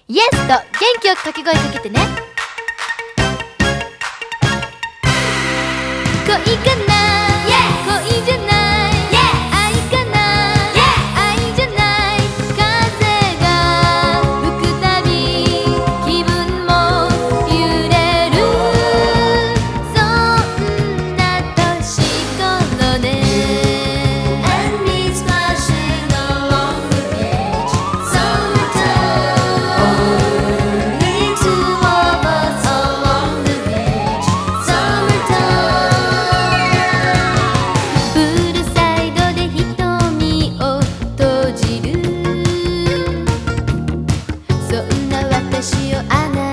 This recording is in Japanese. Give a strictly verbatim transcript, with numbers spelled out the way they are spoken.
イエスと元気よく掛け声かけてね。恋かな、恋じゃない、愛かな、愛じゃない、風が吹くたび気分も揺れる、そんな年頃ね。And it's flashing along the beach, summertime, only two of us along the beach, summertime. プールサイドで瞳を閉じる、そんな私をあなた